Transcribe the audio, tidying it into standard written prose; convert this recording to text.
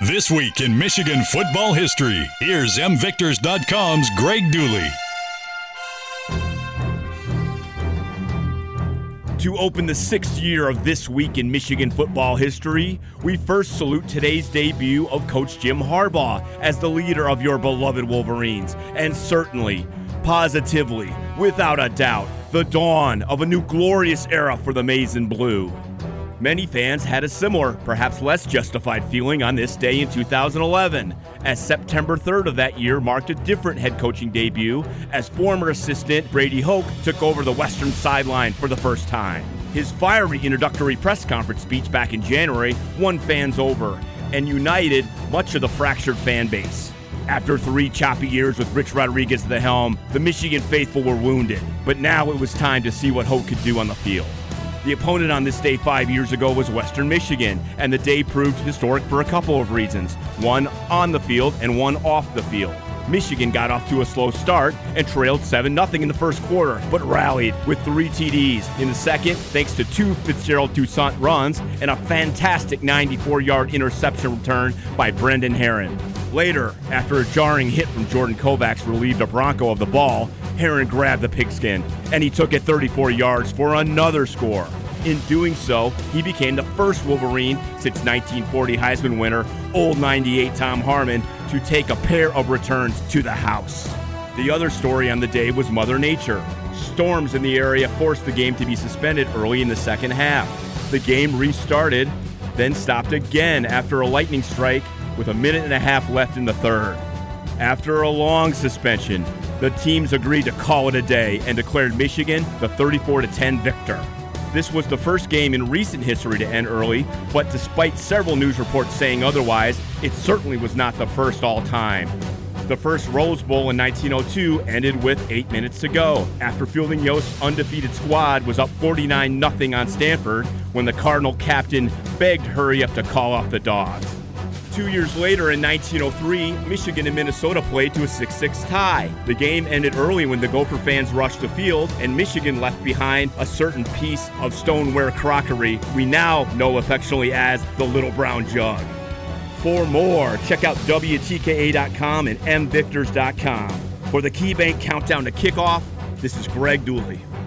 This week in Michigan football history, here's MVictors.com's Greg Dooley. To open the sixth year of This Week in Michigan football history, we first salute today's debut of Coach Jim Harbaugh as the leader of your beloved Wolverines, and certainly, positively, without a doubt, the dawn of a new glorious era for the Maize and Blue. Many fans had a similar, perhaps less justified feeling on this day in 2011, as September 3rd of that year marked a different head coaching debut as former assistant Brady Hoke took over the Western sideline for the first time. His fiery introductory press conference speech back in January won fans over and united much of the fractured fan base. After 3 choppy years with Rich Rodriguez at the helm, the Michigan faithful were wounded, but now it was time to see what Hoke could do on the field. The opponent on this day 5 years ago was Western Michigan, and the day proved historic for a couple of reasons, one on the field and one off the field. Michigan got off to a slow start and trailed 7-0 in the first quarter, but rallied with 3 TDs in the second thanks to 2 Fitzgerald Toussaint runs and a fantastic 94-yard interception return by Brendan Herron. Later, after a jarring hit from Jordan Kovacs relieved a Bronco of the ball, Herron grabbed the pigskin, and he took it 34 yards for another score. In doing so, he became the first Wolverine since 1940 Heisman winner, old 98 Tom Harmon, to take a pair of returns to the house. The other story on the day was Mother Nature. Storms in the area forced the game to be suspended early in the second half. The game restarted, then stopped again after a lightning strike with 1.5 minutes left in the third. After a long suspension, the teams agreed to call it a day and declared Michigan the 34-10 victor. This was the first game in recent history to end early, but despite several news reports saying otherwise, it certainly was not the first all time. The first Rose Bowl in 1902 ended with 8 minutes to go, after Fielding Yost's undefeated squad was up 49-0 on Stanford when the Cardinal captain begged hurry up to call off the Dogs. 2 years later, in 1903, Michigan and Minnesota played to a 6-6 tie. The game ended early when the Gopher fans rushed the field, and Michigan left behind a certain piece of stoneware crockery we now know affectionately as the Little Brown Jug. For more, check out WTKA.com and MVictors.com. For the KeyBank Countdown to Kickoff, this is Greg Dooley.